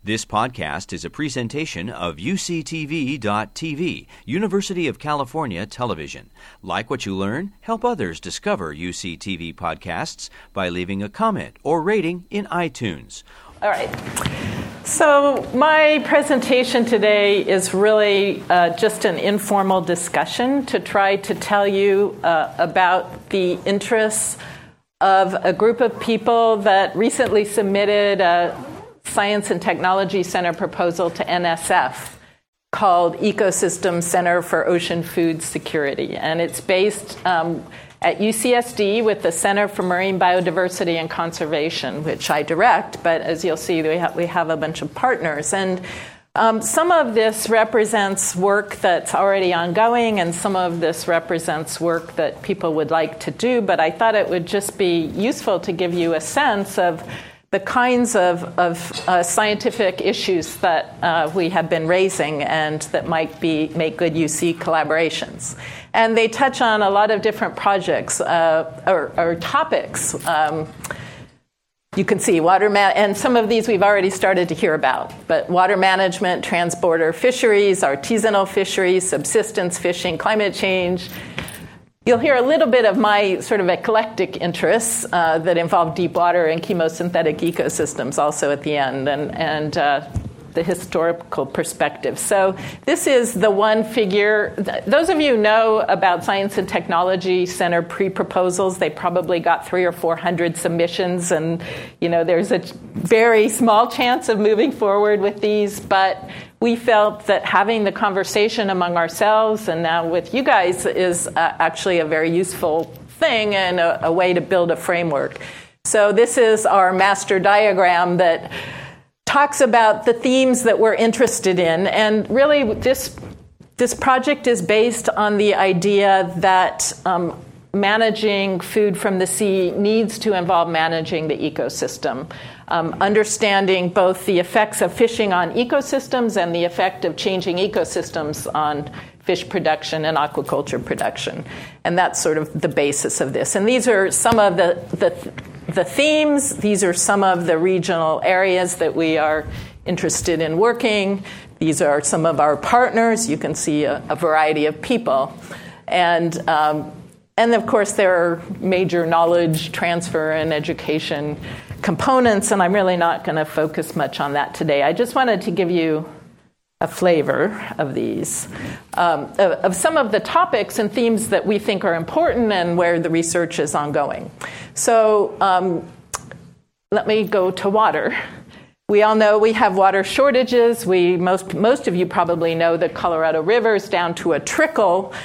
This podcast is a presentation of UCTV.tv, University of California Television. Like what you learn? Help others discover UCTV podcasts by leaving a comment or rating in iTunes. All right. So my presentation today is really just an informal discussion to try to tell you about the interests of a group of people that recently submitted a Science and Technology Center proposal to NSF called Ecosystem Center for Ocean Food Security. And it's based at UCSD with the Center for Marine Biodiversity and Conservation, which I direct, but as you'll see, we have a bunch of partners. And some of this represents work that's already ongoing, and some of this represents work that people would like to do, but I thought it would just be useful to give you a sense of the kinds of scientific issues that we have been raising and that might make good UC collaborations. And they touch on a lot of different projects or topics. You can see and some of these we've already started to hear about, but water management, transborder fisheries, artisanal fisheries, subsistence fishing, climate change. You'll hear a little bit of my sort of eclectic interests that involve deep water and chemosynthetic ecosystems also at the end, and the historical perspective. So this is the one figure. Those of you who know about Science and Technology Center pre-proposals, they probably got 300 or 400 submissions, and there's a very small chance of moving forward with these, but we felt that having the conversation among ourselves and now with you guys is actually a very useful thing and a way to build a framework. So this is our master diagram that talks about the themes that we're interested in. And really, this project is based on the idea that managing food from the sea needs to involve managing the ecosystem. Understanding both the effects of fishing on ecosystems and the effect of changing ecosystems on fish production and aquaculture production. And that's sort of the basis of this. And these are some of the themes. These are some of the regional areas that we are interested in working. These are some of our partners. You can see a variety of people. And of course, there are major knowledge transfer and education components, and I'm really not going to focus much on that today. I just wanted to give you a flavor of these, of some of the topics and themes that we think are important and where the research is ongoing. So let me go to water. We all know we have water shortages. Most of you probably know the Colorado River is down to a trickle.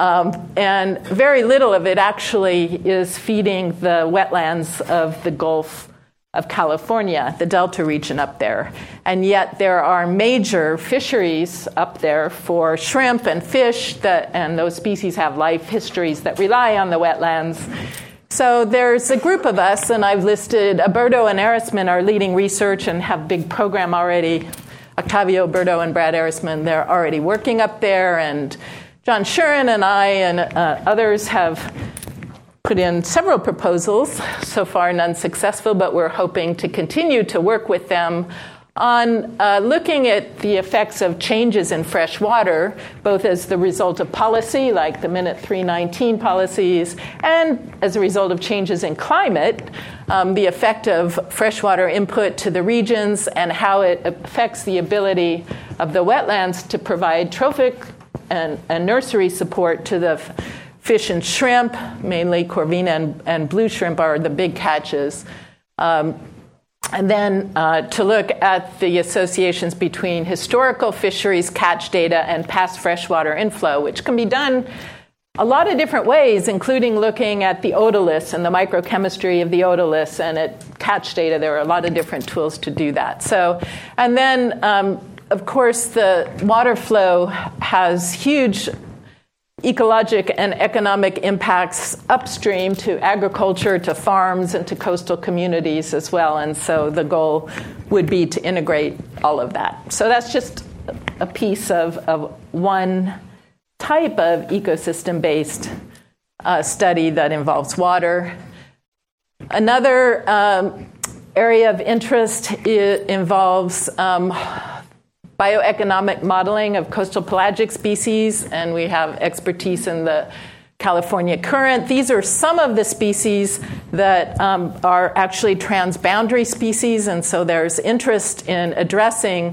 And very little of it actually is feeding the wetlands of the Gulf of California, the Delta region up there. And yet there are major fisheries up there for shrimp and fish, and those species have life histories that rely on the wetlands. So there's a group of us, and I've listed Alberto and Arisman are leading research and have a big program already. Octavio Alberto and Brad Arisman, they're already working up there, and John Shuren and I and others have put in several proposals, so far none successful, but we're hoping to continue to work with them on looking at the effects of changes in fresh water, both as the result of policy, like the Minute 319 policies, and as a result of changes in climate, the effect of freshwater input to the regions and how it affects the ability of the wetlands to provide trophic and nursery support to the fish and shrimp, mainly corvina and blue shrimp are the big catches. And then to look at the associations between historical fisheries catch data and past freshwater inflow, which can be done a lot of different ways, including looking at the otoliths and the microchemistry of the otoliths and at catch data. There are a lot of different tools to do that. So, and then, of course, the water flow has huge ecologic and economic impacts upstream to agriculture, to farms, and to coastal communities as well. And so the goal would be to integrate all of that. So that's just a piece of one type of ecosystem-based study that involves water. Another area of interest involves bioeconomic modeling of coastal pelagic species, and we have expertise in the California current. These are some of the species that are actually transboundary species, and so there's interest in addressing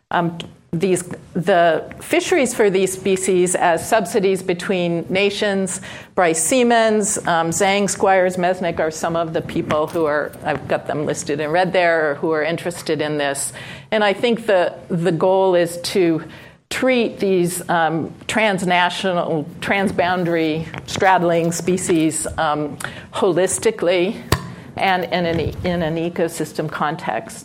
the fisheries for these species as subsidies between nations. Bryce Siemens, Zhang, Squires, Mesnick are some of the people who are, I've got them listed in red there, who are interested in this. And I think the goal is to treat these transnational, transboundary straddling species holistically and in an ecosystem context.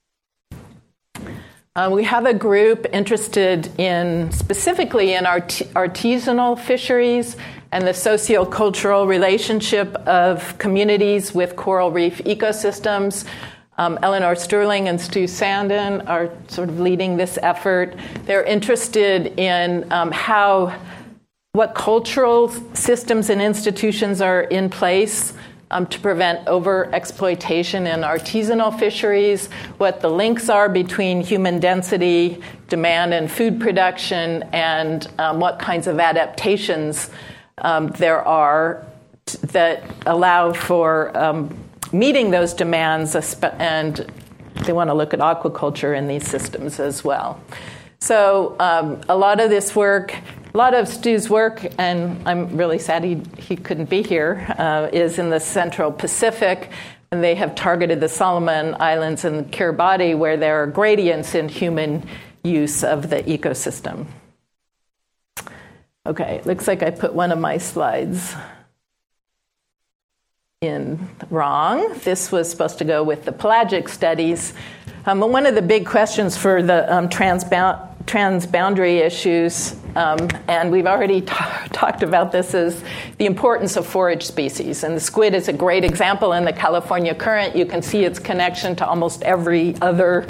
We have a group interested specifically in artisanal fisheries and the sociocultural relationship of communities with coral reef ecosystems. Eleanor Sterling and Stu Sandin are sort of leading this effort. They're interested in what cultural systems and institutions are in place to prevent over-exploitation in artisanal fisheries, what the links are between human density, demand, and food production, and what kinds of adaptations there are that allow for meeting those demands, and they want to look at aquaculture in these systems as well. So a lot of this work, a lot of Stu's work, and I'm really sad he couldn't be here, is in the Central Pacific, and they have targeted the Solomon Islands and Kiribati, where there are gradients in human use of the ecosystem. Okay, looks like I put one of my slides in wrong. This was supposed to go with the pelagic studies. One of the big questions for the transboundary issues, and we've already talked about this, is the importance of forage species. And the squid is a great example in the California current. You can see its connection to almost every other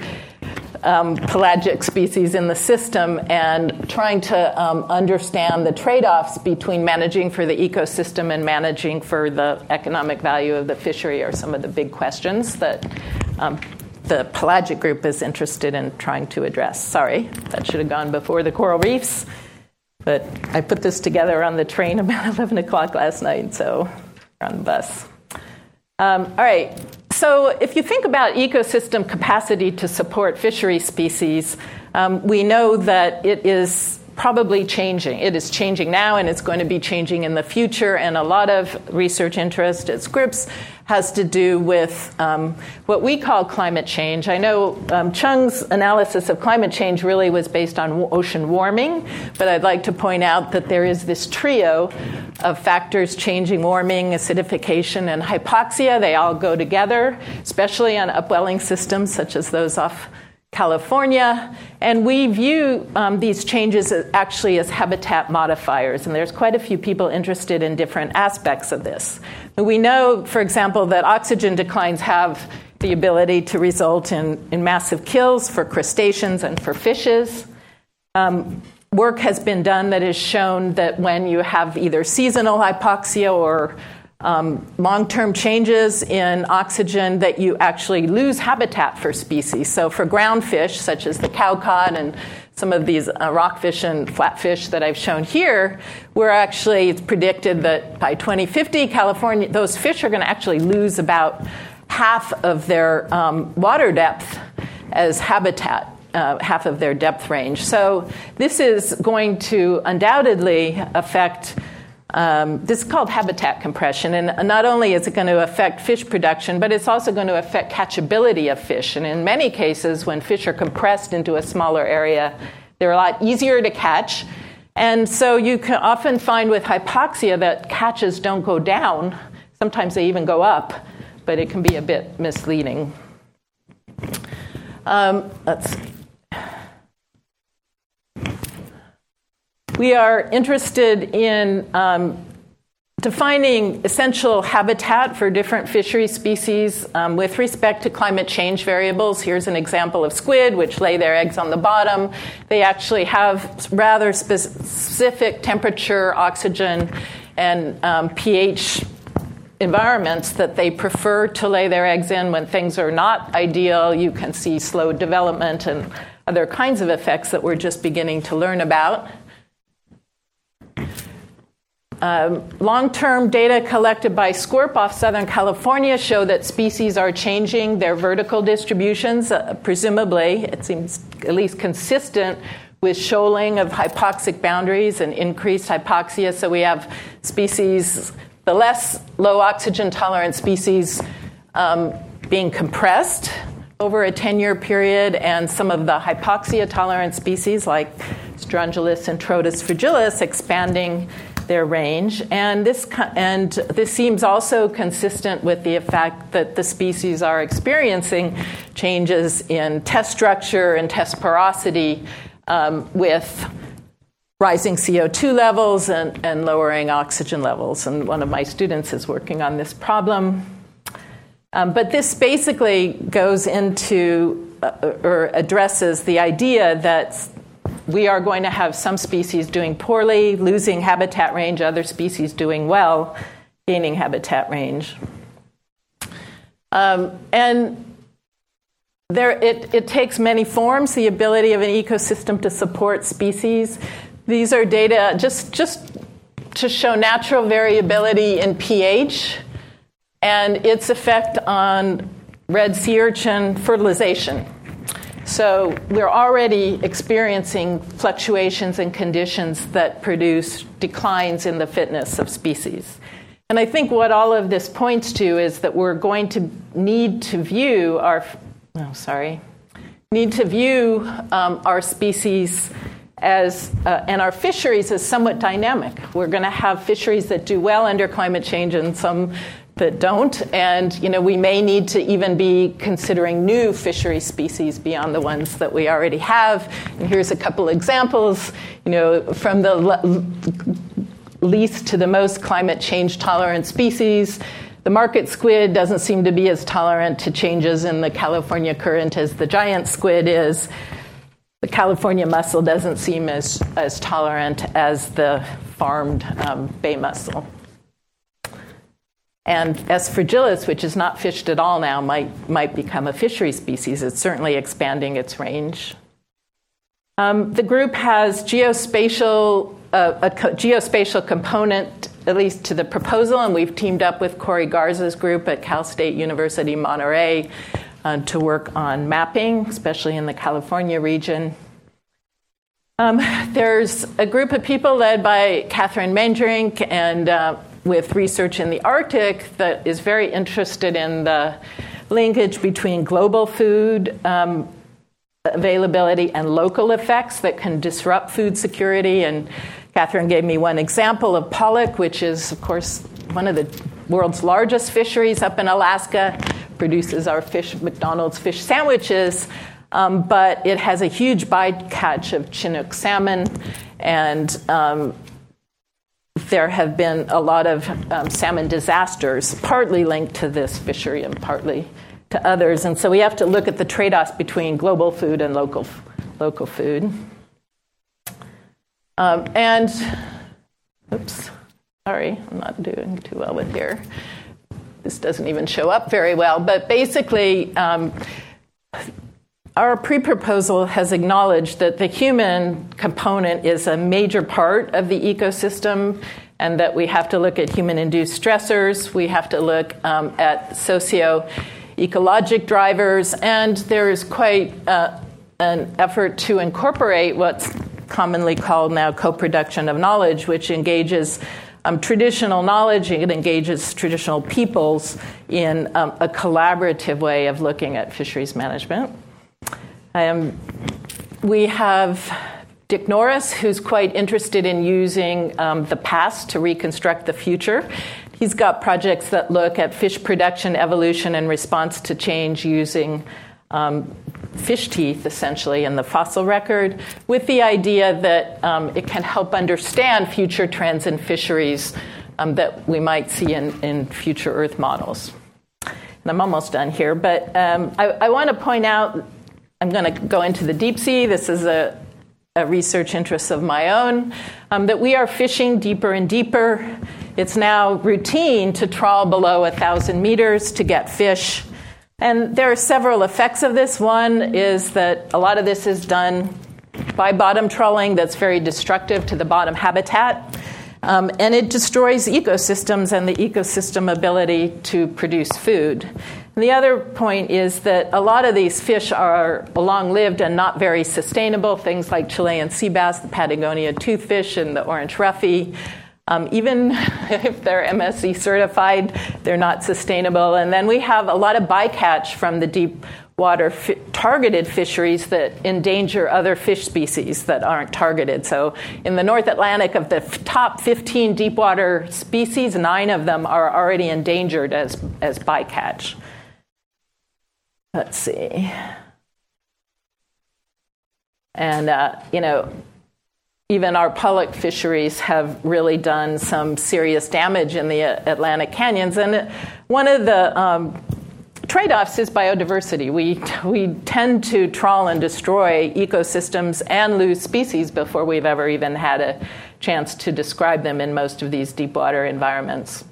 pelagic species in the system, and trying to understand the trade-offs between managing for the ecosystem and managing for the economic value of the fishery are some of the big questions that the pelagic group is interested in trying to address. Sorry, that should have gone before the coral reefs, but I put this together on the train about 11 o'clock last night, so on the bus. All right. So if you think about ecosystem capacity to support fishery species, we know that it is probably changing. It is changing now, and it's going to be changing in the future, and a lot of research interest at Scripps has to do with what we call climate change. I know Chung's analysis of climate change really was based on ocean warming, but I'd like to point out that there is this trio of factors changing: warming, acidification, and hypoxia. They all go together, especially on upwelling systems such as those off California, and we view these changes actually as habitat modifiers, and there's quite a few people interested in different aspects of this. We know, for example, that oxygen declines have the ability to result in massive kills for crustaceans and for fishes. Work has been done that has shown that when you have either seasonal hypoxia or long-term changes in oxygen, that you actually lose habitat for species. So for ground fish, such as the cowcod and some of these rockfish and flatfish that I've shown here, it's predicted that by 2050, California, those fish are going to actually lose about half of their water depth as habitat. Half of their depth range. So this is going to undoubtedly affect, this is called habitat compression, and not only is it going to affect fish production, but it's also going to affect catchability of fish. And in many cases, when fish are compressed into a smaller area, they're a lot easier to catch. And so you can often find with hypoxia that catches don't go down. Sometimes they even go up, but it can be a bit misleading. Let's see. We are interested in defining essential habitat for different fishery species with respect to climate change variables. Here's an example of squid, which lay their eggs on the bottom. They actually have rather specific temperature, oxygen, and pH environments that they prefer to lay their eggs in when things are not ideal. You can see slow development and other kinds of effects that we're just beginning to learn about. Long-term data collected by SCORP off Southern California show that species are changing their vertical distributions. Presumably, it seems at least consistent with shoaling of hypoxic boundaries and increased hypoxia. So we have species, the less low oxygen tolerant species being compressed over a 10-year period, and some of the hypoxia tolerant species like Strongylus and Trotus fragilis expanding their range. And this seems also consistent with the fact that the species are experiencing changes in test structure and test porosity with rising CO2 levels and lowering oxygen levels. And one of my students is working on this problem. But this basically goes into or addresses the idea that we are going to have some species doing poorly, losing habitat range, other species doing well, gaining habitat range. And it takes many forms, the ability of an ecosystem to support species. These are data just to show natural variability in pH and its effect on red sea urchin fertilization. So we're already experiencing fluctuations in conditions that produce declines in the fitness of species. And I think what all of this points to is that we're going to need to view our species as and our fisheries as somewhat dynamic. We're going to have fisheries that do well under climate change and some that don't, and we may need to even be considering new fishery species beyond the ones that we already have. And here's a couple examples, from the least to the most climate change tolerant species. The market squid doesn't seem to be as tolerant to changes in the California current as the giant squid is. The California mussel doesn't seem as tolerant as the farmed bay mussel. And S. fragilis, which is not fished at all now, might become a fishery species. It's certainly expanding its range. The group has a geospatial component, at least to the proposal, and we've teamed up with Corey Garza's group at Cal State University Monterey to work on mapping, especially in the California region. There's a group of people led by Catherine Meendrink and with research in the Arctic that is very interested in the linkage between global food availability and local effects that can disrupt food security. And Catherine gave me one example of pollock, which is, of course, one of the world's largest fisheries up in Alaska, produces our McDonald's fish sandwiches, but it has a huge bycatch of Chinook salmon, and there have been a lot of salmon disasters, partly linked to this fishery and partly to others. And so we have to look at the trade-offs between global food and local food. Oops, sorry, I'm not doing too well with here. This doesn't even show up very well. But basically, our pre-proposal has acknowledged that the human component is a major part of the ecosystem and that we have to look at human-induced stressors. We have to look at socio-ecologic drivers. And there is quite an effort to incorporate what's commonly called now co-production of knowledge, which engages traditional knowledge. It engages traditional peoples in a collaborative way of looking at fisheries management. We have Dick Norris, who's quite interested in using the past to reconstruct the future. He's got projects that look at fish production, evolution, and response to change using fish teeth, essentially, in the fossil record, with the idea that it can help understand future trends in fisheries that we might see in future Earth models. And I'm almost done here, but I want to point out, I'm going to go into the deep sea. This is a research interest of my own, that we are fishing deeper and deeper. it's now routine to trawl below 1,000 meters to get fish. And there are several effects of this. One is that a lot of this is done by bottom trawling that's very destructive to the bottom habitat. And it destroys ecosystems and the ecosystem ability to produce food. And the other point is that a lot of these fish are long-lived and not very sustainable, things like Chilean sea bass, the Patagonia toothfish, and the orange roughy. Even if they're MSC certified, they're not sustainable. And then we have a lot of bycatch from the deep water targeted fisheries that endanger other fish species that aren't targeted. So in the North Atlantic, of the top 15 deep water species, 9 of them are already endangered as bycatch. Let's see. And, even our pollock fisheries have really done some serious damage in the Atlantic canyons. And one of the trade-offs is biodiversity. We tend to trawl and destroy ecosystems and lose species before we've ever even had a chance to describe them in most of these deep water environments.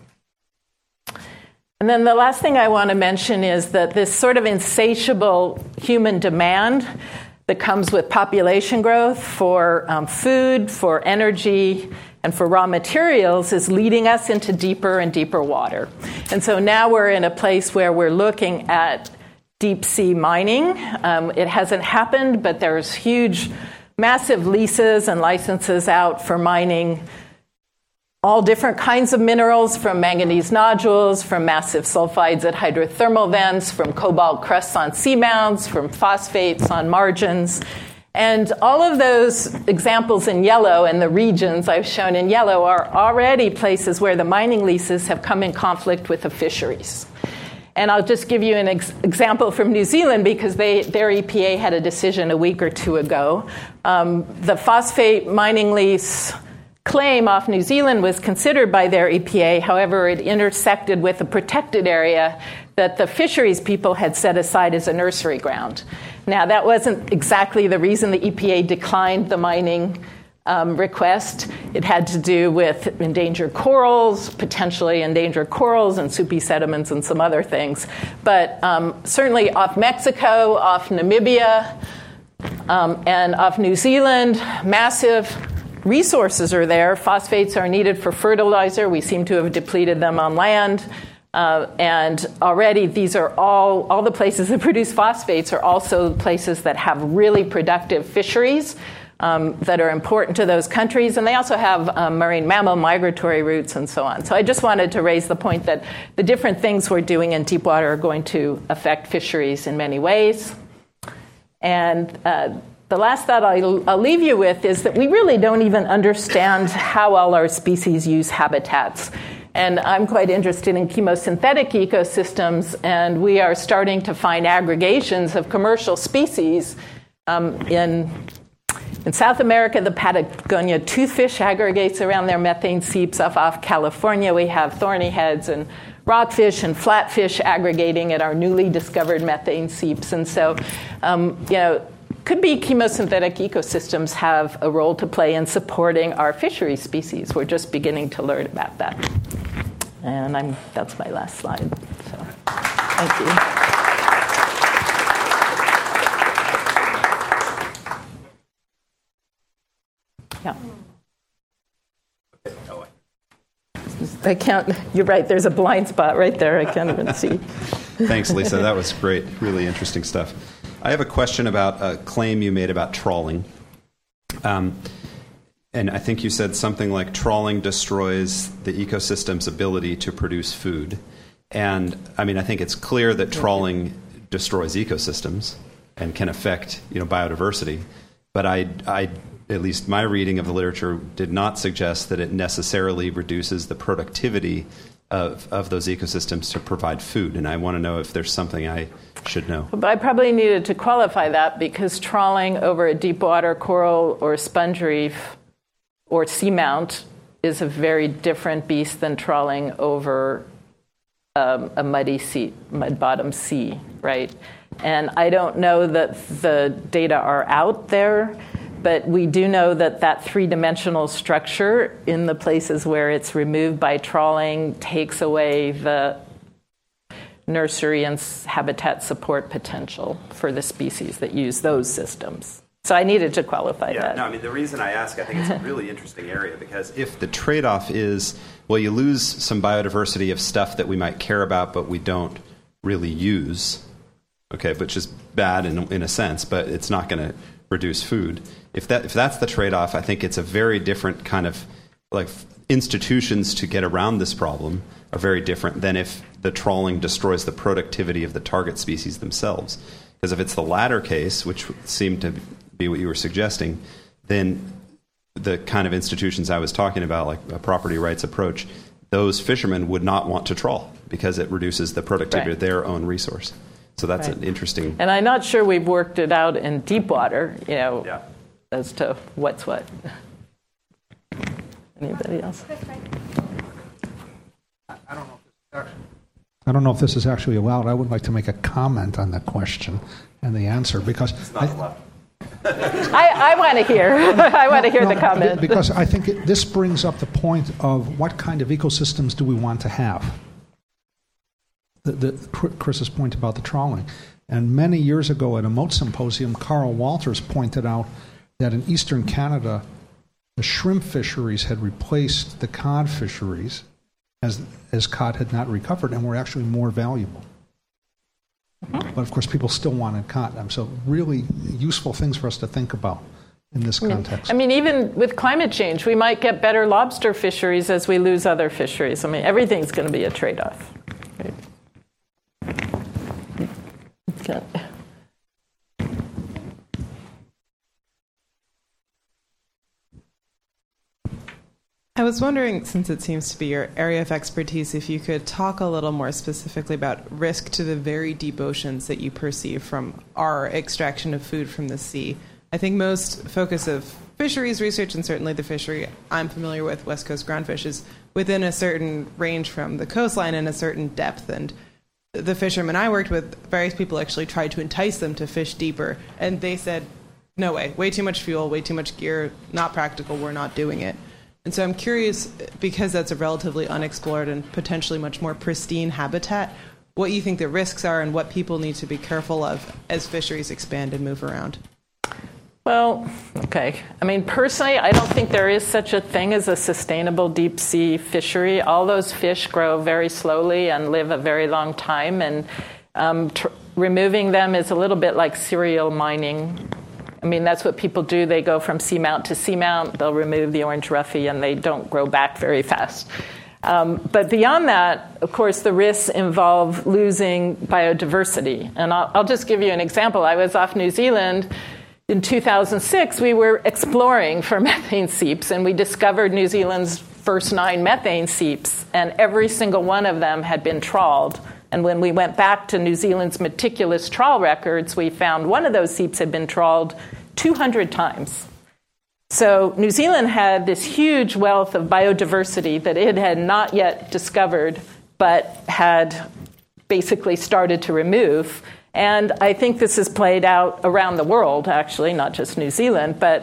And then the last thing I want to mention is that this sort of insatiable human demand that comes with population growth for food, for energy, and for raw materials is leading us into deeper and deeper water. And so now we're in a place where we're looking at deep sea mining. It hasn't happened, but there's huge, massive leases and licenses out for mining all different kinds of minerals, from manganese nodules, from massive sulfides at hydrothermal vents, from cobalt crusts on seamounts, from phosphates on margins. And all of those examples in yellow and the regions I've shown in yellow are already places where the mining leases have come in conflict with the fisheries. And I'll just give you an example from New Zealand, because their EPA had a decision a week or two ago. The phosphate mining lease claim off New Zealand was considered by their EPA. However, it intersected with a protected area that the fisheries people had set aside as a nursery ground. Now, that wasn't exactly the reason the EPA declined the mining request. It had to do with endangered corals, potentially endangered corals and soupy sediments and some other things. But certainly off Mexico, off Namibia, and off New Zealand, massive resources are there. Phosphates are needed for fertilizer. We seem to have depleted them on land. And already these are all the places that produce phosphates are also places that have really productive fisheries that are important to those countries. And they also have marine mammal migratory routes and so on. So I just wanted to raise the point that the different things we're doing in deep water are going to affect fisheries in many ways. And the last thought I'll leave you with is that we really don't even understand how all our species use habitats. And I'm quite interested in chemosynthetic ecosystems, and we are starting to find aggregations of commercial species. In South America, the Patagonia toothfish aggregates around their methane seeps. Off California, we have thorny heads and rockfish and flatfish aggregating at our newly discovered methane seeps. And so, could be chemosynthetic ecosystems have a role to play in supporting our fishery species. We're just beginning to learn about that. And that's my last slide. So, thank you. Yeah. I can't, you're right, there's a blind spot right there. I can't even see. Thanks, Lisa. That was great. Really interesting stuff. I have a question about a claim you made about trawling. And I think you said something like trawling destroys the ecosystem's ability to produce food. And I mean, I think it's clear that trawling destroys ecosystems and can affect, biodiversity. But I at least my reading of the literature did not suggest that it necessarily reduces the productivity of those ecosystems to provide food. And I want to know if there's something I should know. But I probably needed to qualify that, because trawling over a deep water coral or sponge reef or seamount is a very different beast than trawling over a mud bottom sea, right? And I don't know that the data are out there But we do know that that three-dimensional structure in the places where it's removed by trawling takes away the nursery and habitat support potential for the species that use those systems. So I needed to qualify that. No, I mean, the reason I ask, I think it's a really interesting area, because if the trade-off is, well, you lose some biodiversity of stuff that we might care about but we don't really use, okay, which is bad in a sense, but it's not going to reduce food. If that's the trade-off, I think it's a very different kind of, like, institutions to get around this problem are very different than if the trawling destroys the productivity of the target species themselves. Because if it's the latter case, which seemed to be what you were suggesting, then the kind of institutions I was talking about, like a property rights approach, those fishermen would not want to trawl because it reduces the productivity of their own resource. So that's an interesting... And I'm not sure we've worked it out in deep water, as to what's what. Anybody else? I don't know if this is actually allowed. I would like to make a comment on the question and the answer, because I want to hear. I want to hear the comment. Because I think this brings up the point of what kind of ecosystems do we want to have. Chris's point about the trawling. And many years ago at a moat symposium, Carl Walters pointed out that in eastern Canada, the shrimp fisheries had replaced the cod fisheries as cod had not recovered and were actually more valuable. But of course, people still wanted cod. So really useful things for us to think about in this context. I mean, even with climate change, we might get better lobster fisheries as we lose other fisheries. I mean, everything's going to be a trade-off. Right? Okay. I was wondering, since it seems to be your area of expertise, if you could talk a little more specifically about risk to the very deep oceans that you perceive from our extraction of food from the sea. I think most focus of fisheries research, and certainly the fishery I'm familiar with, West Coast groundfish, is within a certain range from the coastline and a certain depth. And the fishermen I worked with, various people actually tried to entice them to fish deeper, and they said, no way too much fuel, way too much gear, not practical, we're not doing it. And so I'm curious, because that's a relatively unexplored and potentially much more pristine habitat, what you think the risks are and what people need to be careful of as fisheries expand and move around. Well, okay. I mean, personally, I don't think there is such a thing as a sustainable deep sea fishery. All those fish grow very slowly and live a very long time, and removing them is a little bit like serial mining. I mean, that's what people do. They go from seamount to seamount. They'll remove the orange roughy, and they don't grow back very fast. But beyond that, of course, the risks involve losing biodiversity. And I'll just give you an example. I was off New Zealand. In 2006, we were exploring for methane seeps, and we discovered New Zealand's first 9 methane seeps, and every single one of them had been trawled. And when we went back to New Zealand's meticulous trawl records, we found one of those seeps had been trawled 200 times. So New Zealand had this huge wealth of biodiversity that it had not yet discovered, but had basically started to remove. And I think this has played out around the world, actually, not just New Zealand, but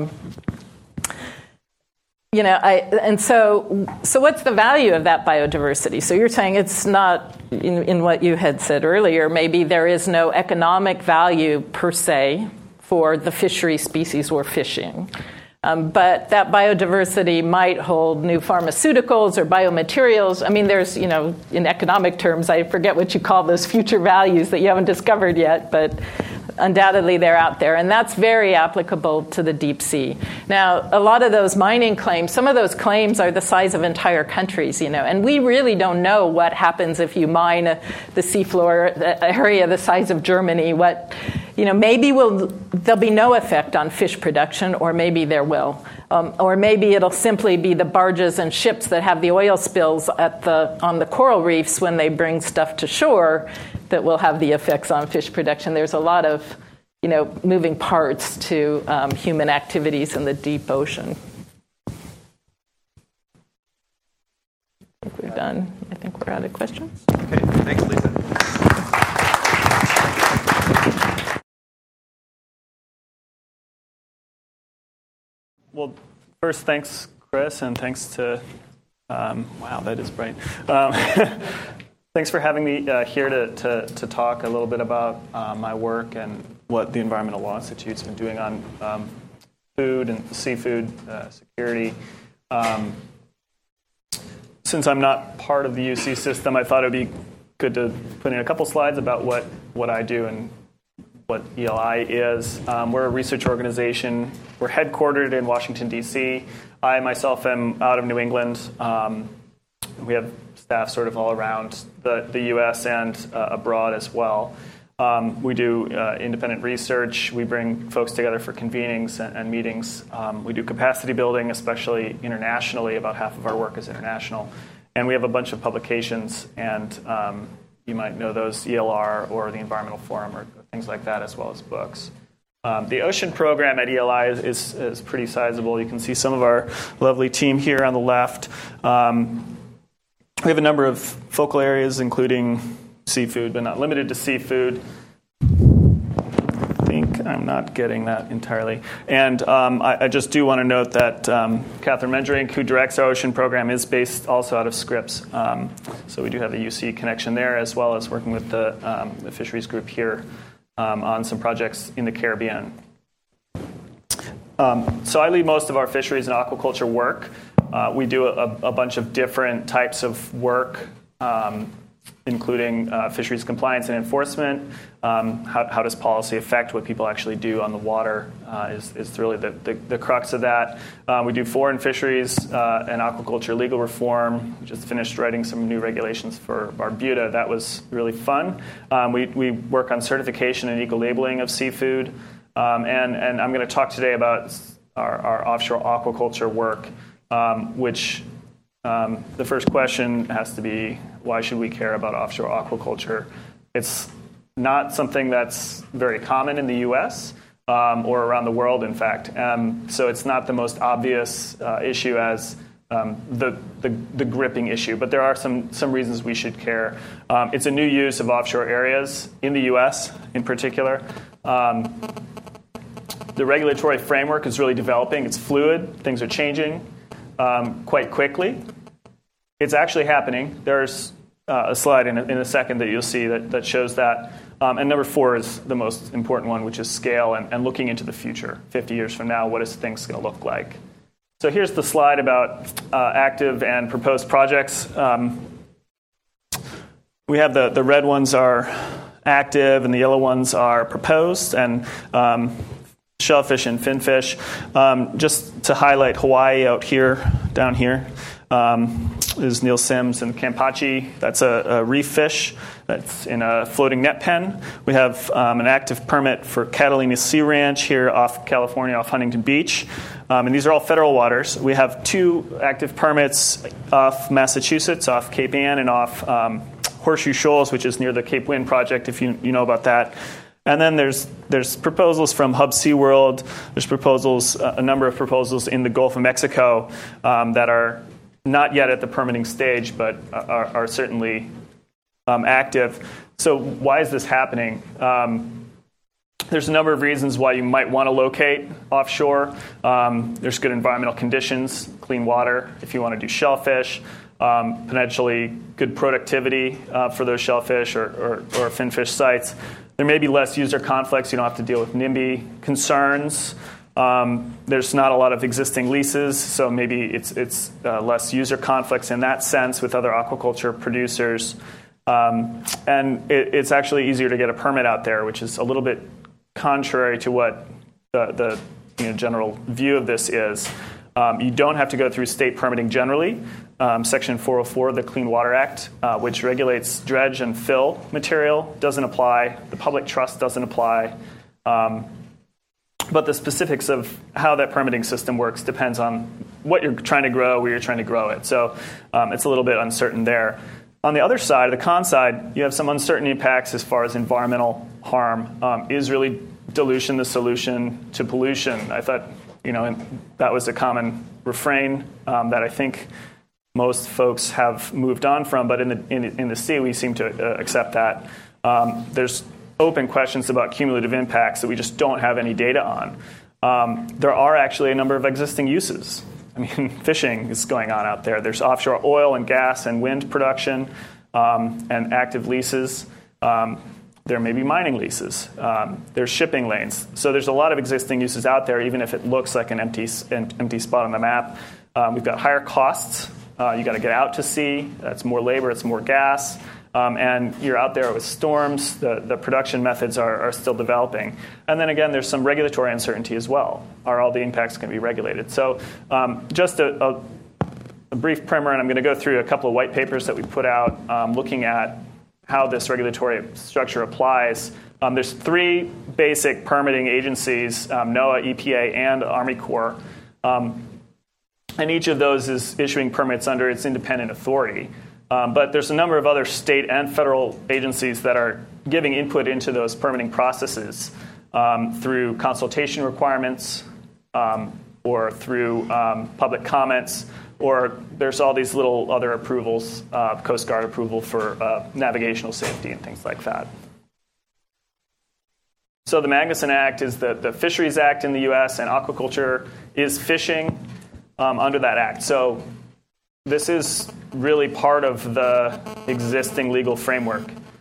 so what's the value of that biodiversity? So you're saying it's not, in what you had said earlier, maybe there is no economic value per se for the fishery species we're fishing. But that biodiversity might hold new pharmaceuticals or biomaterials. I mean, there's, in economic terms, I forget what you call those future values that you haven't discovered yet, but undoubtedly they're out there. And that's very applicable to the deep sea. Now, a lot of those mining claims, some of those claims are the size of entire countries, and we really don't know what happens if you mine the seafloor, the area the size of Germany. Maybe there'll be no effect on fish production, or maybe there will. Or maybe it'll simply be the barges and ships that have the oil spills on the coral reefs when they bring stuff to shore that will have the effects on fish production. There's a lot of, moving parts to human activities in the deep ocean. I think we're done. I think we're out of questions. Okay, thanks, Lisa. Well, first, thanks, Chris, and thanks to, wow, that is bright. Thanks for having me here to talk a little bit about my work and what the Environmental Law Institute's been doing on food and seafood security. Since I'm not part of the UC system, I thought it would be good to put in a couple slides about what I do and what ELI is. We're a research organization. We're headquartered in Washington, D.C. I myself am out of New England. We have staff sort of all around the U.S. and abroad as well. We do independent research. We bring folks together for convenings and meetings. We do capacity building, especially internationally. About half of our work is international. And we have a bunch of publications, and you might know those, ELR or the Environmental Forum or things like that, as well as books. The ocean program at ELI is pretty sizable. You can see some of our lovely team here on the left. We have a number of focal areas, including seafood, but not limited to seafood. I think I'm not getting that entirely. And I just do want to note that Catherine Mendrink, who directs our ocean program, is based also out of Scripps. So we do have a UC connection there, as well as working with the fisheries group here on some projects in the Caribbean. So I lead most of our fisheries and aquaculture work. We do a bunch of different types of work, including fisheries compliance and enforcement. How does policy affect what people actually do on the water is really the crux of that. We do foreign fisheries and aquaculture legal reform. We just finished writing some new regulations for Barbuda. That was really fun. We work on certification and eco-labeling of seafood. And I'm going to talk today about our offshore aquaculture work, which the first question has to be, why should we care about offshore aquaculture? It's not something that's very common in the U.S. Or around the world, in fact. So it's not the most obvious issue as the gripping issue, but there are some reasons we should care. It's a new use of offshore areas in the U.S. in particular. The regulatory framework is really developing. It's fluid. Things are changing quite quickly. It's actually happening. There's a slide in a second that you'll see that shows that. And number 4 is the most important one, which is scale and looking into the future. 50 years from now, what is things going to look like? So here's the slide about active and proposed projects. We have the red ones are active and the yellow ones are proposed, and shellfish and finfish. Just to highlight Hawaii out here, down here, is Neil Sims and Kampachi. That's a reef fish that's in a floating net pen. We have an active permit for Catalina Sea Ranch here off California, off Huntington Beach. And these are all federal waters. We have 2 active permits off Massachusetts, off Cape Ann, and off Horseshoe Shoals, which is near the Cape Wind project, if you know about that. And then there's proposals from Hub SeaWorld. There's proposals, a number of proposals in the Gulf of Mexico that are not yet at the permitting stage, but are certainly active. So why is this happening? There's a number of reasons why you might want to locate offshore. There's good environmental conditions, clean water if you want to do shellfish, potentially good productivity for those shellfish or finfish sites. There may be less user conflicts. You don't have to deal with NIMBY concerns. There's not a lot of existing leases, so maybe it's less user conflicts in that sense with other aquaculture producers. And it's actually easier to get a permit out there, which is a little bit contrary to what the general view of this is. You don't have to go through state permitting generally. Section 404 of the Clean Water Act, which regulates dredge and fill material, doesn't apply. The public trust doesn't apply. But the specifics of how that permitting system works depends on what you're trying to grow, where you're trying to grow it. So it's a little bit uncertain there. On the other side, the con side, you have some uncertain impacts as far as environmental harm. Is really dilution the solution to pollution? I thought, that was a common refrain that I think most folks have moved on from, but in the sea, we seem to accept that. There's open questions about cumulative impacts that we just don't have any data there are actually a number of existing uses. I mean, fishing is going on out there. There's offshore oil and gas and wind production and active leases. There may be mining leases. There's shipping lanes. So there's a lot of existing uses out there, even if it looks like an empty spot on the map. We've got higher costs. You got to get out to sea. That's more labor. It's more gas. And you're out there with storms. The production methods are still developing. And then again, there's some regulatory uncertainty as well. Are all the impacts going to be regulated? So just a brief primer, and I'm going to go through a couple of white papers that we put out looking at how this regulatory structure applies. There's three basic permitting agencies, NOAA, EPA, and Army Corps. And each of those is issuing permits under its independent authority. But there's a number of other state and federal agencies that are giving input into those permitting processes through consultation requirements or through public comments, or there's all these little other approvals, Coast Guard approval for navigational safety and things like that. So the Magnuson Act is the Fisheries Act in the U.S., and aquaculture is fishing under that act. So this is really part of the existing legal framework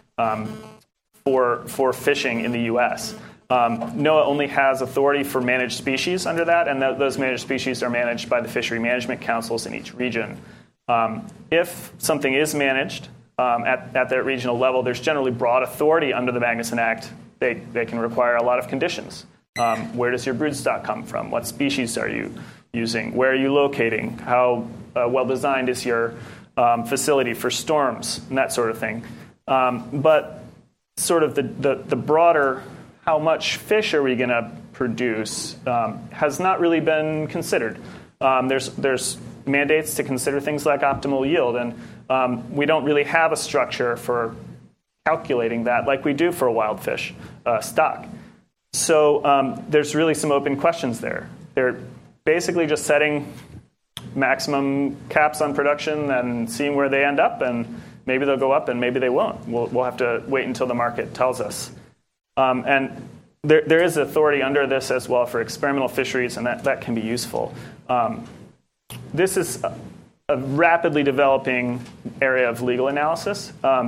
for fishing in the U.S. NOAA only has authority for managed species under that, and those managed species are managed by the fishery management councils in each region. If something is managed at that regional level, there's generally broad authority under the Magnuson Act. They can require a lot of conditions. Where does your broodstock come from? What species are you using? Where are you locating? How well-designed is your facility for storms and that sort of thing? But sort of the broader how much fish are we going to produce has not really been considered. There's mandates to consider things like optimal yield, and we don't really have a structure for calculating that like we do for a wild fish stock. So there's really some open questions there. They're basically just setting maximum caps on production and seeing where they end up, and maybe they'll go up and maybe they won't. We'll have to wait until the market tells us. And there is authority under this as well for experimental fisheries, and that can be useful. This is a rapidly developing area of legal analysis.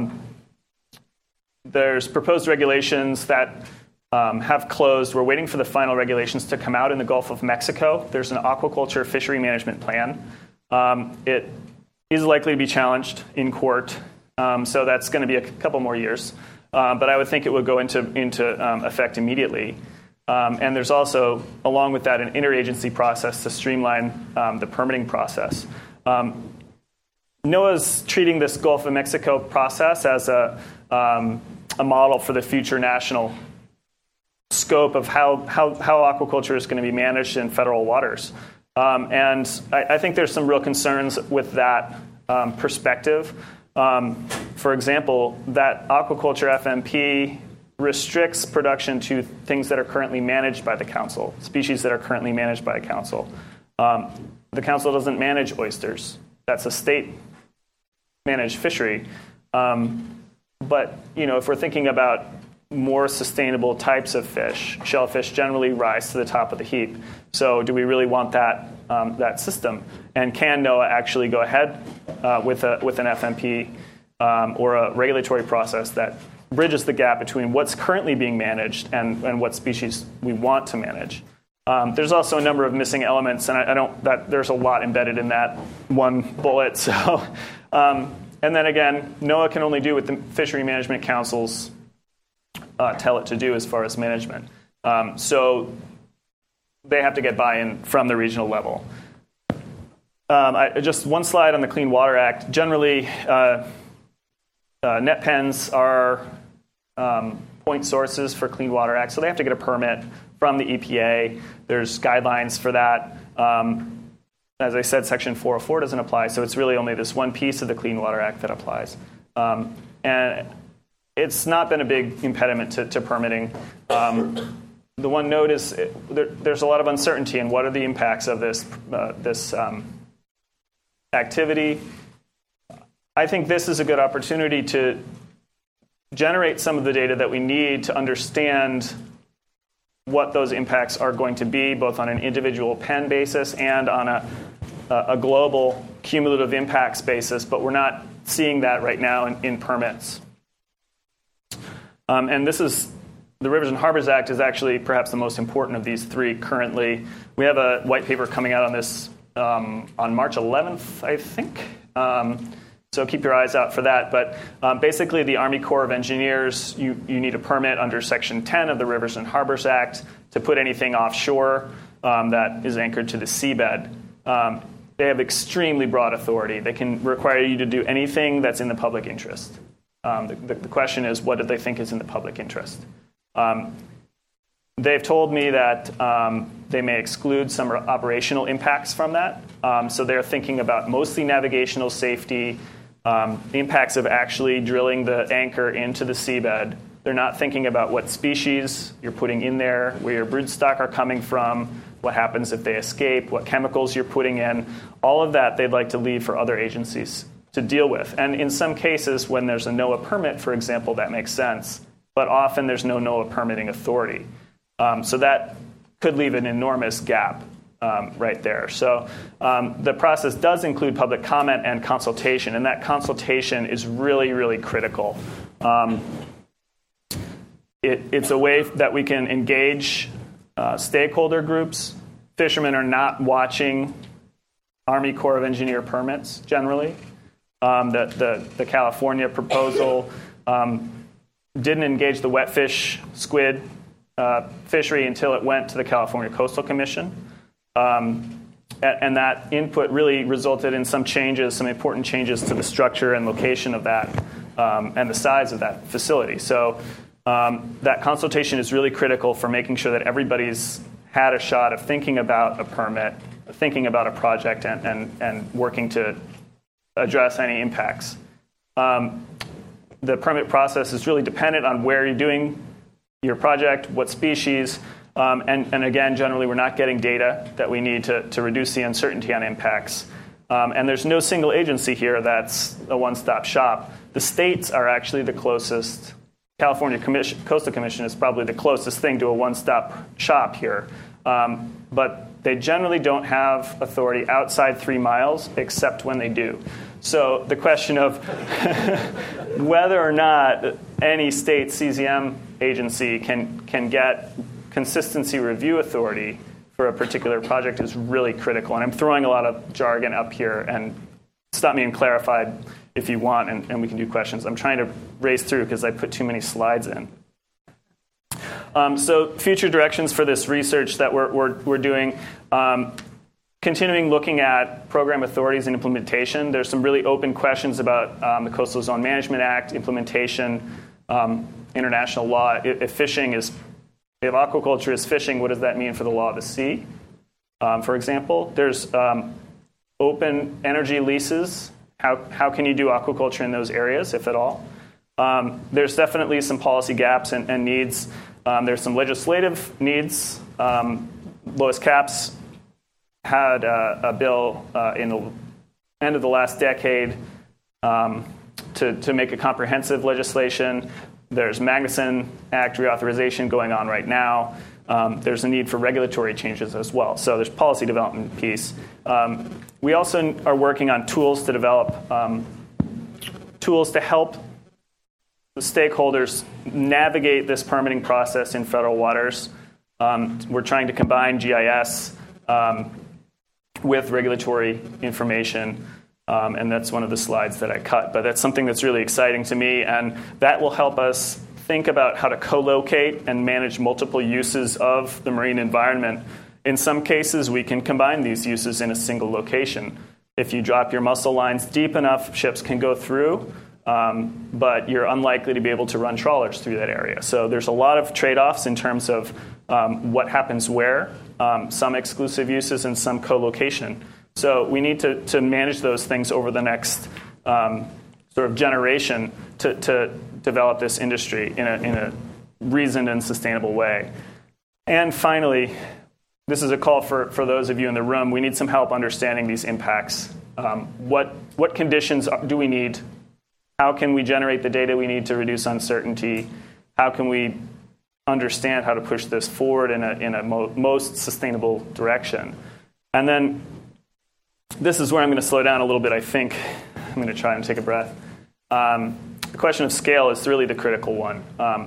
There's proposed regulations that have closed. We're waiting for the final regulations to come out in the Gulf of Mexico. There's an aquaculture fishery management plan. It is likely to be challenged in court, so that's going to be a couple more years. But I would think it would go into effect immediately. And there's also, along with that, an interagency process to streamline the permitting process. NOAA's treating this Gulf of Mexico process as a model for the future national scope of how aquaculture is going to be managed in federal waters. And I think there's some real concerns with that perspective. For example, that aquaculture FMP restricts production to things that are currently managed by the council, species that are currently managed by a council. The council doesn't manage oysters. That's a state-managed fishery. But if we're thinking about more sustainable types of fish, shellfish generally rise to the top of the heap. So do we really want that system? And can NOAA actually go ahead with an FMP or a regulatory process that bridges the gap between what's currently being managed and what species we want to manage? There's also a number of missing elements, and there's a lot embedded in that one bullet. So, and then again, NOAA can only do what the fishery management councils tell it to do as far as management. So they have to get buy-in from the regional level. Just one slide on the Clean Water Act. Generally, net pens are point sources for Clean Water Act, so they have to get a permit from the EPA. There's guidelines for that. As I said, Section 404 doesn't apply, so it's really only this one piece of the Clean Water Act that applies. And it's not been a big impediment to permitting. The one note is there's a lot of uncertainty in what are the impacts of this activity. I think this is a good opportunity to generate some of the data that we need to understand what those impacts are going to be, both on an individual pen basis and on a global cumulative impacts basis, but we're not seeing that right now in permits. And this is, the Rivers and Harbors Act is actually perhaps the most important of these three currently. We have a white paper coming out on this on March 11th, I think. So keep your eyes out for that. But basically, the Army Corps of Engineers, you need a permit under Section 10 of the Rivers and Harbors Act to put anything offshore that is anchored to the seabed. They have extremely broad authority. They can require you to do anything that's in the public interest. The question is, what do they think is in the public interest? They've told me that they may exclude some operational impacts from that. So they're thinking about mostly navigational safety, the impacts of actually drilling the anchor into the seabed. They're not thinking about what species you're putting in there, where your broodstock are coming from, what happens if they escape, what chemicals you're putting in. All of that they'd like to leave for other agencies to deal with. And in some cases, when there's a NOAA permit, for example, that makes sense. But often there's no NOAA permitting authority. So that could leave an enormous gap right there. So the process does include public comment and consultation, and that consultation is really, really critical. It's a way that we can engage stakeholder groups. Fishermen are not watching Army Corps of Engineer permits generally. The California proposal didn't engage the wetfish squid fishery until it went to the California Coastal Commission. And that input really resulted in some changes, some important changes to the structure and location of that and the size of that facility. So that consultation is really critical for making sure that everybody's had a shot of thinking about a permit, thinking about a project, and working to address any impacts. The permit process is really dependent on where you're doing your project, what species, and again, generally we're not getting data that we need to reduce the uncertainty on impacts. And there's no single agency here that's a one-stop shop. The states are actually the closest. California Coastal Commission is probably the closest thing to a one-stop shop here. But they generally don't have authority outside 3 miles, except when they do. So the question of whether or not any state CZM agency can get consistency review authority for a particular project is really critical. And I'm throwing a lot of jargon up here, and stop me and clarify if you want, and we can do questions. I'm trying to race through because I put too many slides in. So future directions for this research that we're doing, continuing looking at program authorities and implementation. There's some really open questions about the Coastal Zone Management Act, implementation, international law. If aquaculture is fishing, what does that mean for the law of the sea? For example, there's open energy leases. How can you do aquaculture in those areas, if at all? There's definitely some policy gaps and needs. There's some legislative needs. Lois Capps had a bill in the end of the last decade to make a comprehensive legislation. There's Magnuson Act reauthorization going on right now. There's a need for regulatory changes as well. So there's policy development piece. We also are working on tools to develop tools to help the stakeholders navigate this permitting process in federal waters. We're trying to combine GIS with regulatory information, and that's one of the slides that I cut. But that's something that's really exciting to me, and that will help us think about how to co-locate and manage multiple uses of the marine environment. In some cases, we can combine these uses in a single location. If you drop your mussel lines deep enough, ships can go through, but you're unlikely to be able to run trawlers through that area. So there's a lot of trade-offs in terms of what happens where, some exclusive uses and some co-location. So we need to manage those things over the next sort of generation to develop this industry in a reasoned and sustainable way. And finally, this is a call for those of you in the room. We need some help understanding these impacts. What conditions do we need? How can we generate the data we need to reduce uncertainty? How can we understand how to push this forward in a most sustainable direction. And then this is where I'm going to slow down a little bit, I think. I'm going to try and take a breath. The question of scale is really the critical one.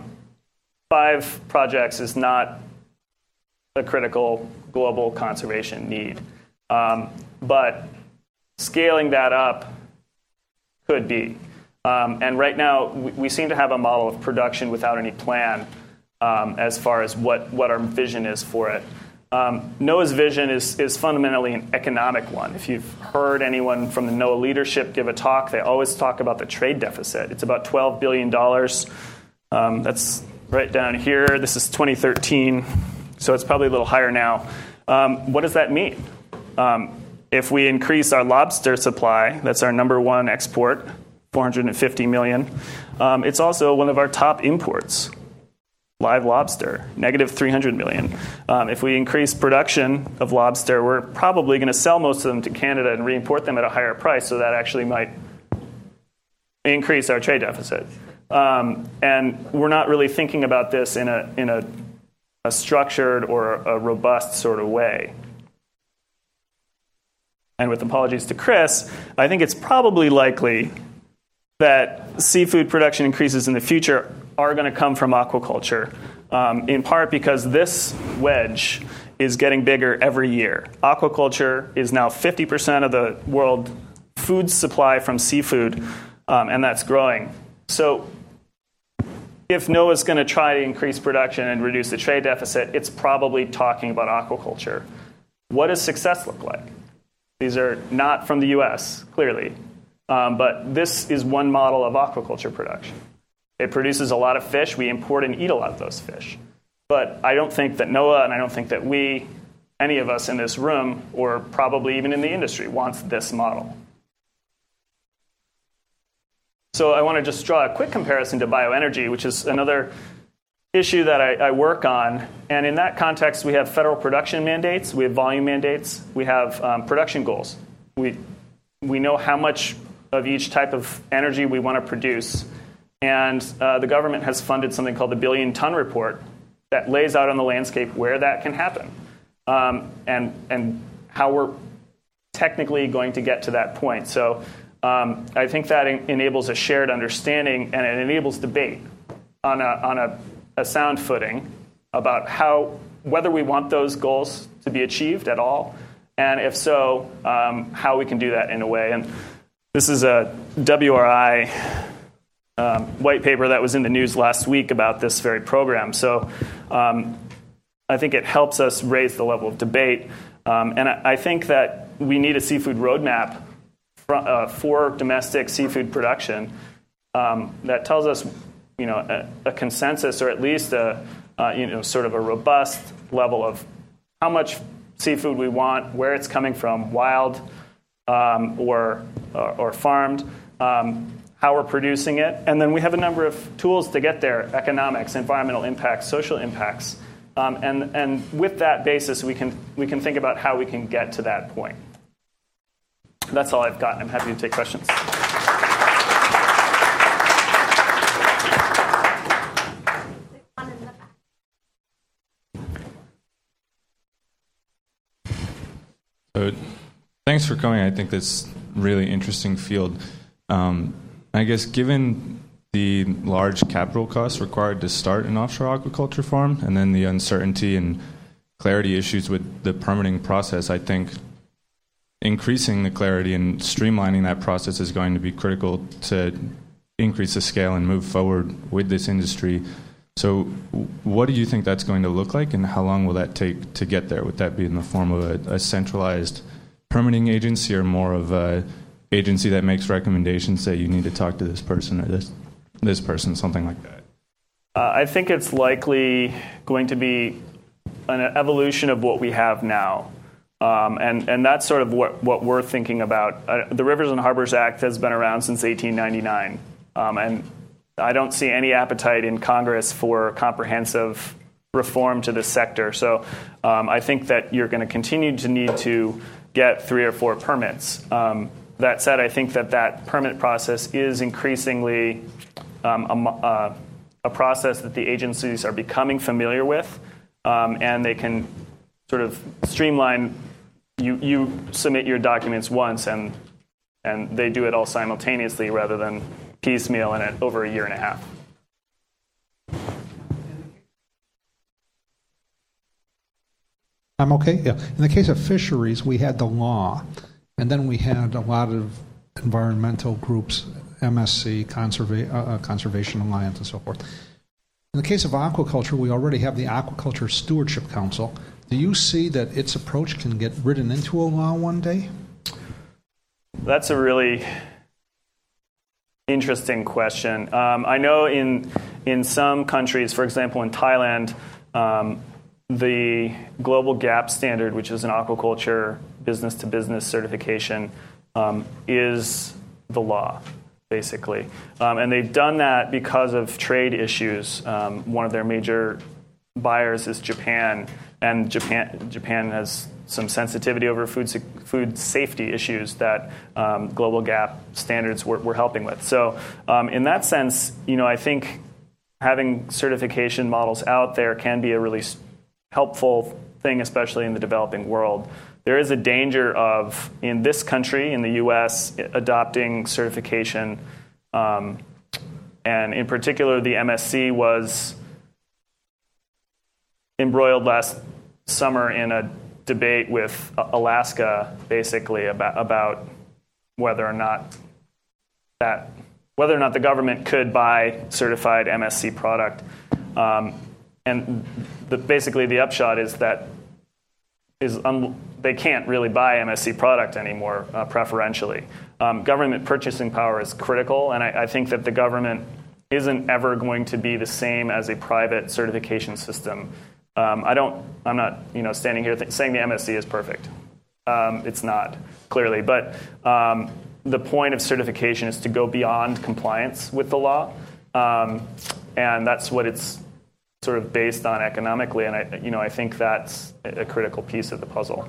5 projects is not a critical global conservation need. But scaling that up could be. And right now, we seem to have a model of production without any plan as far as what our vision is for it. NOAA's vision is fundamentally an economic one. If you've heard anyone from the NOAA leadership give a talk, they always talk about the trade deficit. It's about $12 billion. That's right down here. This is 2013, so it's probably a little higher now. What does that mean? If we increase our lobster supply, that's our number one export, 450 million, it's also one of our top imports. Live lobster, negative 300 million. If we increase production of lobster, we're probably going to sell most of them to Canada and re-import them at a higher price, so that actually might increase our trade deficit. And we're not really thinking about this in a structured or a robust sort of way. And with apologies to Chris, I think it's probably likely that seafood production increases in the future are going to come from aquaculture, in part because this wedge is getting bigger every year. Aquaculture is now 50% of the world food supply from seafood, and that's growing. So if NOAA's going to try to increase production and reduce the trade deficit, it's probably talking about aquaculture. What does success look like? These are not from the U.S., clearly, but this is one model of aquaculture production. It produces a lot of fish. We import and eat a lot of those fish. But I don't think that NOAA, and I don't think that we, any of us in this room, or probably even in the industry, wants this model. So I want to just draw a quick comparison to bioenergy, which is another issue that I work on. And in that context, we have federal production mandates, we have volume mandates, we have production goals. We know how much of each type of energy we want to produce. And the government has funded something called the Billion Ton Report that lays out on the landscape where that can happen and how we're technically going to get to that point. So I think that enables a shared understanding, and it enables debate on a sound footing about whether we want those goals to be achieved at all, and if so, how we can do that in a way. And this is a WRI white paper that was in the news last week about this very program. So I think it helps us raise the level of debate. And I think that we need a seafood roadmap for domestic seafood production that tells us, a consensus, or at least sort of a robust level of how much seafood we want, where it's coming from, wild or farmed, how we're producing it, and then we have a number of tools to get there: economics, environmental impacts, social impacts, and with that basis, we can think about how we can get to that point. That's all I've got. I'm happy to take questions. So, thanks for coming. I think that's a really interesting field. I guess given the large capital costs required to start an offshore aquaculture farm, and then the uncertainty and clarity issues with the permitting process, I think increasing the clarity and streamlining that process is going to be critical to increase the scale and move forward with this industry. So what do you think that's going to look like, and how long will that take to get there? Would that be in the form of a centralized permitting agency, or more of a agency that makes recommendations, say you need to talk to this person or this person, something like that? I think it's likely going to be an evolution of what we have now. And that's sort of what we're thinking about. The Rivers and Harbors Act has been around since 1899. And I don't see any appetite in Congress for comprehensive reform to this sector. So I think that you're going to continue to need to get 3 or 4 permits. That said, I think that permit process is increasingly a process that the agencies are becoming familiar with, and they can sort of streamline. You submit your documents once, and they do it all simultaneously rather than piecemeal in it over a year and a half. I'm okay. Yeah. In the case of fisheries, we had the law, and then we had a lot of environmental groups, MSC, Conservation Alliance, and so forth. In the case of aquaculture, we already have the Aquaculture Stewardship Council. Do you see that its approach can get written into a law one day? That's a really interesting question. I know in some countries, for example, in Thailand, the Global GAP standard, which is an aquaculture business-to-business certification, is the law, basically. And they've done that because of trade issues. One of their major buyers is Japan, and Japan has some sensitivity over food safety issues that Global GAP standards were helping with. So in that sense, I think having certification models out there can be a really helpful thing, especially in the developing world. There is a danger of, in this country, in the U.S., adopting certification, and in particular, the MSC was embroiled last summer in a debate with Alaska, basically about whether or not the government could buy certified MSC product, and basically the upshot is that they can't really buy MSC product anymore preferentially. Government purchasing power is critical, and I think that the government isn't ever going to be the same as a private certification system. I'm not standing here saying the MSC is perfect. It's not, clearly, but the point of certification is to go beyond compliance with the law, and that's what it's sort of based on economically, and I think that's a critical piece of the puzzle.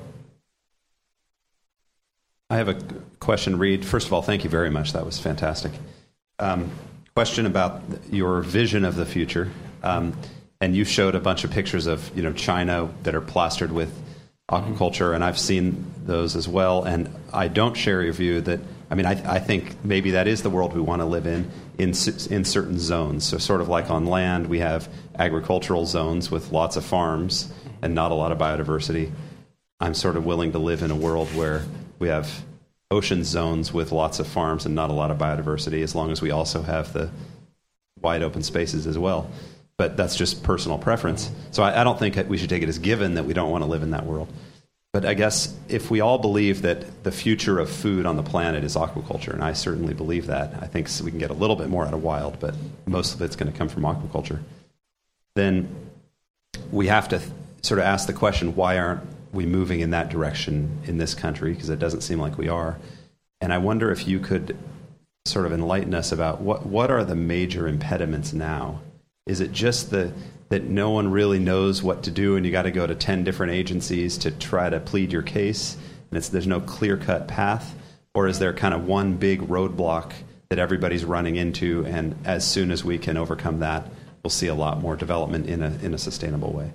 I have a question, Reed. First of all, thank you very much. That was fantastic. Question about your vision of the future. And you showed a bunch of pictures of China that are plastered with aquaculture, and I've seen those as well. And I don't share your view that. I think maybe that is the world we want to live in certain zones. So sort of like on land, we have agricultural zones with lots of farms and not a lot of biodiversity. I'm sort of willing to live in a world where we have ocean zones with lots of farms and not a lot of biodiversity, as long as we also have the wide open spaces as well. But that's just personal preference. So I don't think we should take it as given that we don't want to live in that world. But I guess if we all believe that the future of food on the planet is aquaculture, and I certainly believe that, I think we can get a little bit more out of wild, but most of it's going to come from aquaculture, then we have to sort of ask the question, why aren't we moving in that direction in this country? Because it doesn't seem like we are. And I wonder if you could sort of enlighten us about what are the major impediments now? Is it just that no one really knows what to do and you got to go to 10 different agencies to try to plead your case and there's no clear-cut path? Or is there kind of one big roadblock that everybody's running into, and as soon as we can overcome that, we'll see a lot more development in a sustainable way?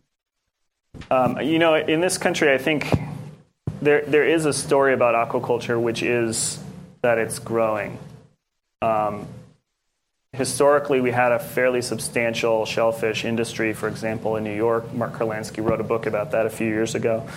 In this country, I think there is a story about aquaculture, which is that it's growing. Historically, we had a fairly substantial shellfish industry, for example, in New York. Mark Kurlansky wrote a book about that a few years ago.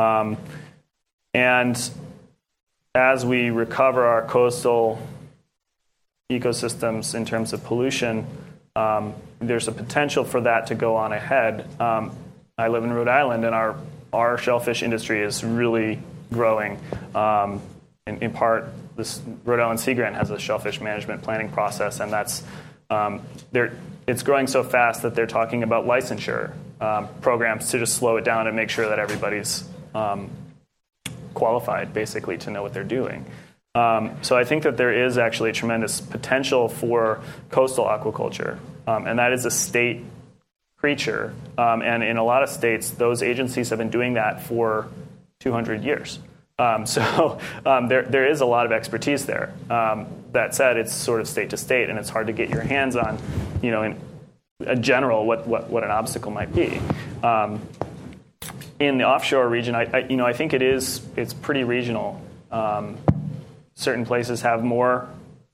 And as we recover our coastal ecosystems in terms of pollution, there's a potential for that to go on ahead. I live in Rhode Island, and our shellfish industry is really growing. In part, this Rhode Island Sea Grant has a shellfish management planning process, and that's it's growing so fast that they're talking about licensure programs to just slow it down and make sure that everybody's qualified, basically, to know what they're doing. So I think that there is actually a tremendous potential for coastal aquaculture, and that is a state creature. And in a lot of states, those agencies have been doing that for 200 years. So there is a lot of expertise there. That said, it's sort of state to state, and it's hard to get your hands on, a general what an obstacle might be. In the offshore region, I think it's pretty regional. Certain places have more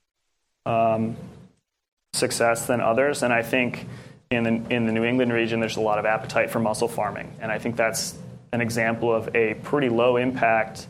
success than others, and I think in the New England region, there's a lot of appetite for mussel farming, and I think that's an example of a pretty low impact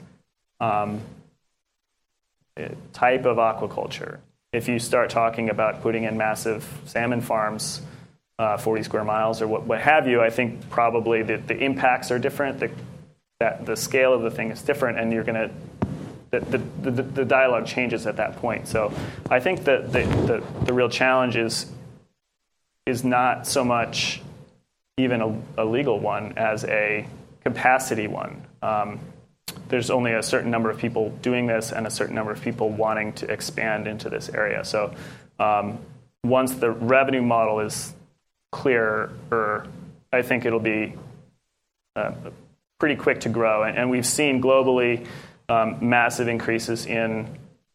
type of aquaculture. If you start talking about putting in massive salmon farms, 40 square miles or what have you, I think probably the impacts are different, that the scale of the thing is different, and you're going to the dialogue changes at that point. So I think that the real challenge is not so much even a legal one as a capacity one. There's only a certain number of people doing this and a certain number of people wanting to expand into this area. So once the revenue model is clearer, I think it'll be pretty quick to grow. And we've seen globally massive increases in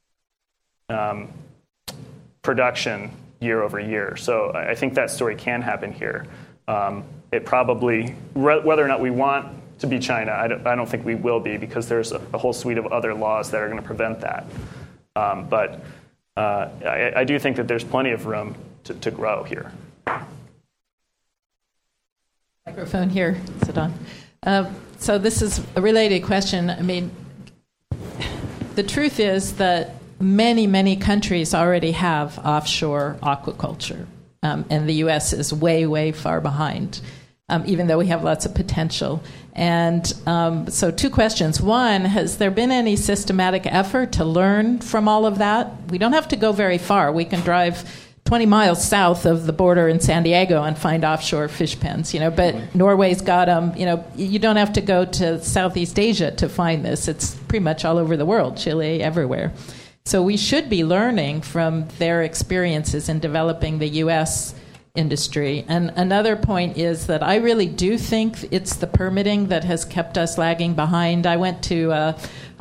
production year over year. So I think that story can happen here. It probably, whether or not we want to be China, I don't think we will be, because there's a whole suite of other laws that are going to prevent that. But I do think that there's plenty of room to grow here. Microphone here, Sidon. So this is a related question. I mean, the truth is that many, many countries already have offshore aquaculture, and the U.S. is way, way far behind, even though we have lots of potential. And so 2 questions. One, has there been any systematic effort to learn from all of that? We don't have to go very far. We can drive 20 miles south of the border in San Diego and find offshore fish pens, but Norway's got them. You don't have to go to Southeast Asia to find this. It's pretty much all over the world, Chile, everywhere. So we should be learning from their experiences in developing the U.S. industry. And another point is that I really do think it's the permitting that has kept us lagging behind. I went to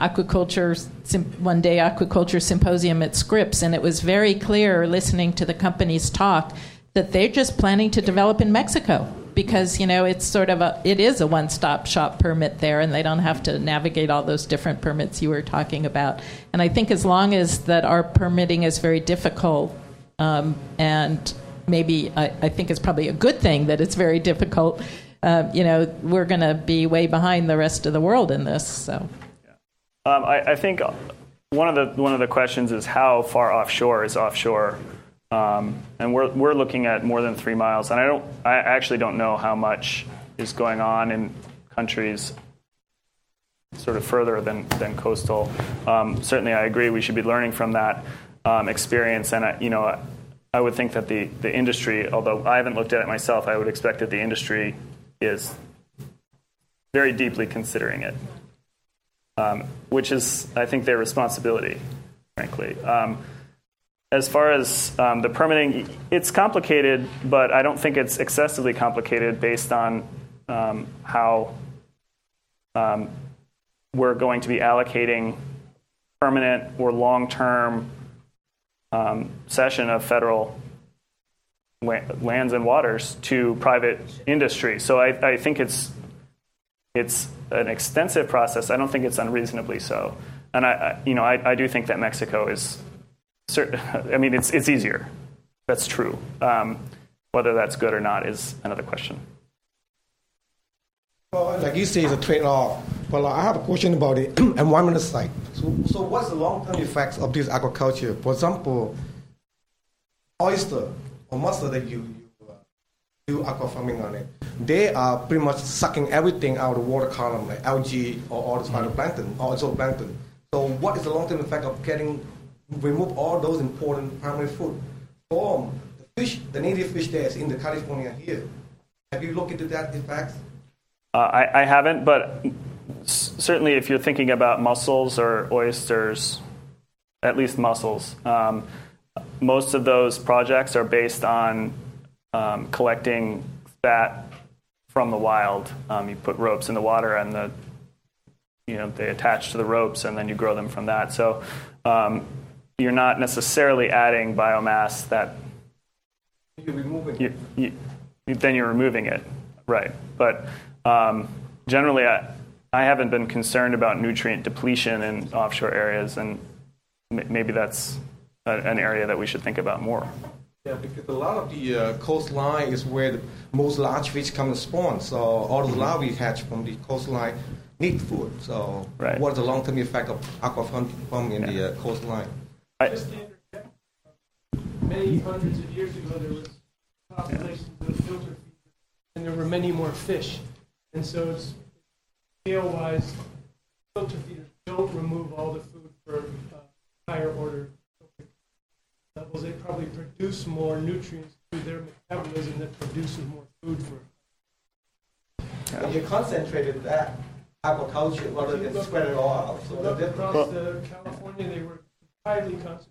one day aquaculture symposium at Scripps, and it was very clear listening to the companies talk that they're just planning to develop in Mexico because, it's sort of it is a one-stop shop permit there, and they don't have to navigate all those different permits you were talking about. And I think as long as that our permitting is very difficult, and maybe I think it's probably a good thing that it's very difficult, we're going to be way behind the rest of the world in this. So, I think one of the questions is how far offshore is offshore, and we're looking at more than 3 miles. And I actually don't know how much is going on in countries sort of further than coastal. Certainly, I agree we should be learning from that experience, and I would think that the industry, although I haven't looked at it myself, I would expect that the industry is very deeply considering it, which is, I think, their responsibility, frankly. As far as the permitting, it's complicated, but I don't think it's excessively complicated based on how we're going to be allocating permanent or long-term cession of federal lands and waters to private industry. So I think it's an extensive process. I don't think it's unreasonably so. And I do think that Mexico is certain. I mean, it's easier. That's true. Whether that's good or not is another question. Well, like you say, it's a trade-off. Well, I have a question about the environmental side. So what's the long-term effects of this aquaculture? For example, oyster or mussel that you do aqua farming on it, they are pretty much sucking everything out of the water column, like algae or all the phytoplankton or zooplankton. So what is the long-term effect of remove all those important primary food from the fish, the native fish that's in the California here? Have you looked into that effect? I haven't, but certainly if you're thinking about mussels or oysters, at least mussels, most of those projects are based on collecting fat from the wild. You put ropes in the water, and they attach to the ropes, and then you grow them from that. So you're not necessarily adding biomass that You're removing it. Then you're removing it, right? But generally, I haven't been concerned about nutrient depletion in offshore areas, and maybe that's an area that we should think about more. Yeah, because a lot of the coastline is where the most large fish come to spawn. So all the larvae hatch from the coastline need food. So what is the long-term effect of aquaculture in the coastline? Many hundreds of years ago, there was populations of filter feeders, and there were many more fish. And so, scale-wise, filter feeders don't remove all the food for higher order levels. They probably produce more nutrients through their metabolism that produces more food for. And you concentrated that aquaculture rather than spread it all out. So across California, they were highly concentrated.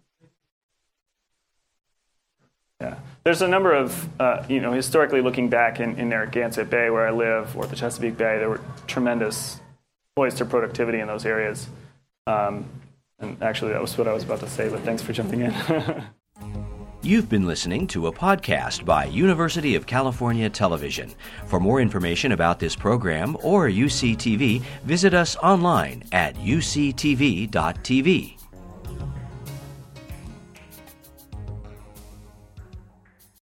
Yeah, there's a number of, historically looking back in Narragansett Bay where I live, or the Chesapeake Bay, there were tremendous oyster productivity in those areas. And actually, that was what I was about to say, but thanks for jumping in. You've been listening to a podcast by University of California Television. For more information about this program or UCTV, visit us online at uctv.tv.